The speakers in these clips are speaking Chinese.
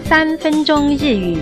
3分钟日语。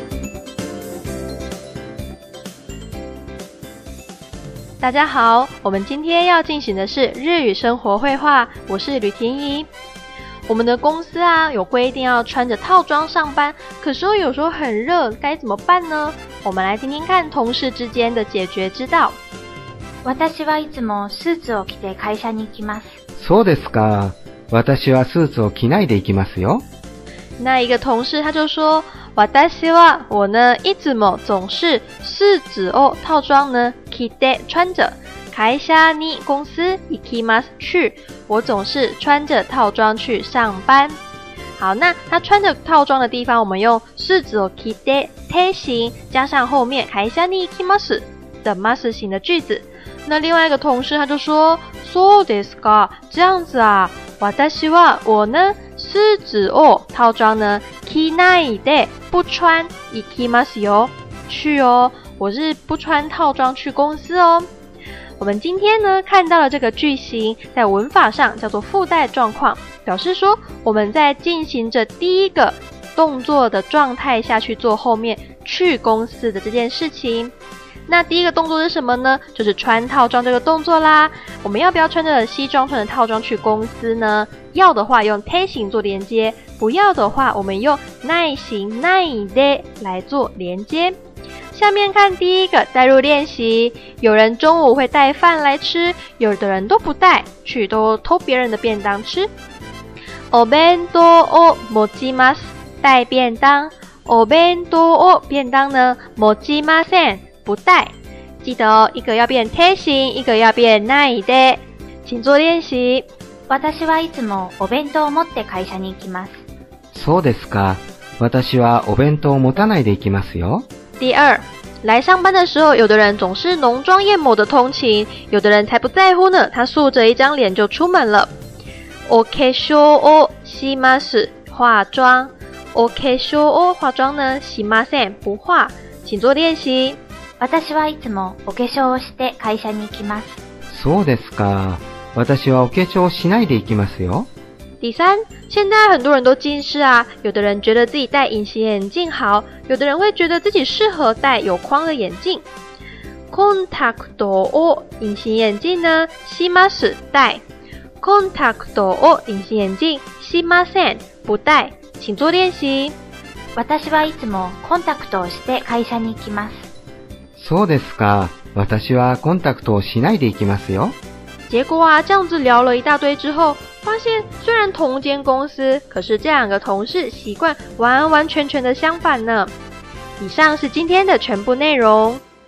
大家好，我们今天要进行的是日语生活绘画，我是吕婷怡。我们的公司有规定要穿着套装上班，可是有时候很热，该怎么办呢？我们来听听看同事之间的解决之道。 私はいつもスーツを着て会社に行きます。 そうですか。私はスーツを着ないで行きますよ。 那一个同事他就说，私は我呢いつも总是スーツを套装呢着て穿着。会社に公司行きます去，我总是穿着套装去上班。好，那他穿着套装的地方，我们用スーツを着てて形加上后面会社に行きます的ます形的句子。那另外一个同事他就说，そうですか，这样子啊。私は我呢スーツを套装呢着ないで不穿行きますよ去哦，我是不穿套装去公司哦。我们今天呢看到了这个句型，在文法上叫做附带状况，表示说我们在进行着第一个动作的状态下去做后面去公司的这件事情。那第一个动作是什么呢？就是穿套装这个动作啦。我们要不要穿着西装穿着套装去公司呢？要的话用て形做连接，不要的话我们用ない形ないで来做连接。下面看第一个带入练习，有人中午会带饭来吃，有的人都不带，去都偷别人的便当吃。お弁当を持ちます，带便当。お弁当を便当呢，持ちません，不带。记得哦，一个要变て形，一个要变ないで。请做练习。 私はいつもお弁当を持って会社に行きます。 そうですか。私はお弁当を持たないで行きますよ。 第二，来上班的时候，有的人总是浓妆艳抹的通勤，有的人才不在乎呢，他素着一张脸就出门了。お化粧をします，化妆。お化粧を化妆呢，しません，不化。请做练习。 私はいつもお化粧をして会社に行きます。 そうですか。私はお化粧をしないで行きますよ。 第三，现在很多人都近视有的人觉得自己戴隐形眼镜好，有的人会觉得自己适合戴有框的眼镜。コンタクトを隐形眼镜呢，します戴。コンタクトを隐形眼镜しません不戴。请做练习。 私はいつもコンタクトをして会社に行きます。 そうですか。私はコンタクトをしないで行きますよ。 结果这样子聊了一大堆之后，发现虽然同间公司，可是这两个同事习惯完完全全的相反呢。以上是今天的全部内容。